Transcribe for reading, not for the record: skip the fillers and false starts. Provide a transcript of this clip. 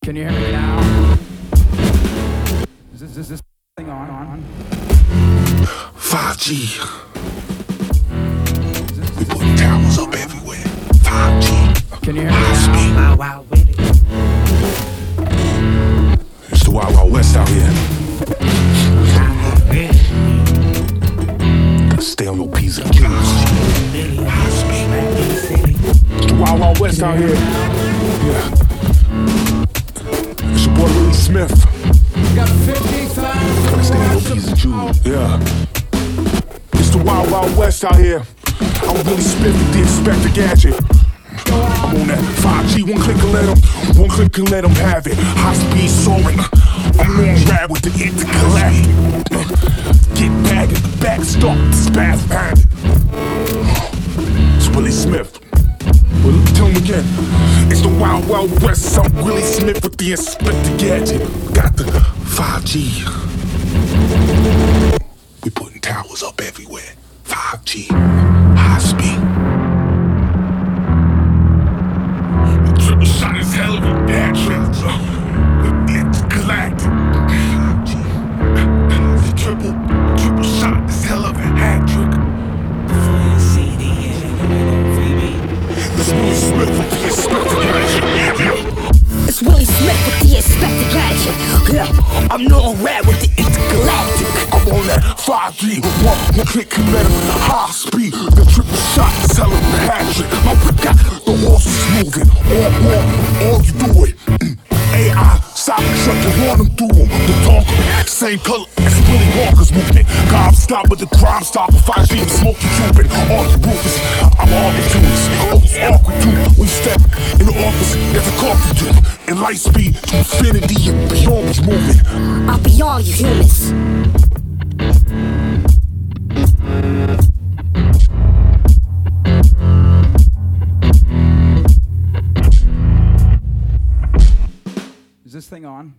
Can you hear me now? Is this thing on? 5G. We putting towers up everywhere. 5G. Can you hear me High now? speed. Wow, wow, Willie. It's the Wild Wild West out here. Gotta stay on your P's and Q's. High speed. It's the Wild Wild West out here. Yeah. It's your boy Willie Smith. Got 50,000. Gotta stay on your P's and Q's. Yeah. It's the Wild Wild West out here. I'm Willie Smith with the Inspector Gadget. I'm on that 5G, one click and let them have it. High speed soaring. I'm on ride with the intergalactic. Get back at the backstop, spaz panic. It's Willie Smith. Well, tell him again. It's the Wild Wild West. I'm Willie Smith with the Inspector Gadget. Got the 5G. We putting towers up everywhere. 5G, high speed. Triple shot is hell of a bad trip. It's galactic. 5G. The triple shot is hell of a hat trick. It's Willie Smith with the Inspector Gadget. It's Willie Smith with the Inspector Gadget. Yeah, I'm known rad with the intergalactic. I'm on that 5G, one click and let him high speed. The triple shot is hell of a hat trick. My brick got the horses moving. All you do it. AI, Cybertruck, you run them through them. The talker, same color as Willie Walker's movement. God stop with the crime stopper. 5G, the smoky Cuban. All the roofers, I'm all the tuners. Almost awkward too. We step in the office, there's a coffee drip. In light speed to infinity and beyond was moving. I'm beyond you humans. Is this thing on?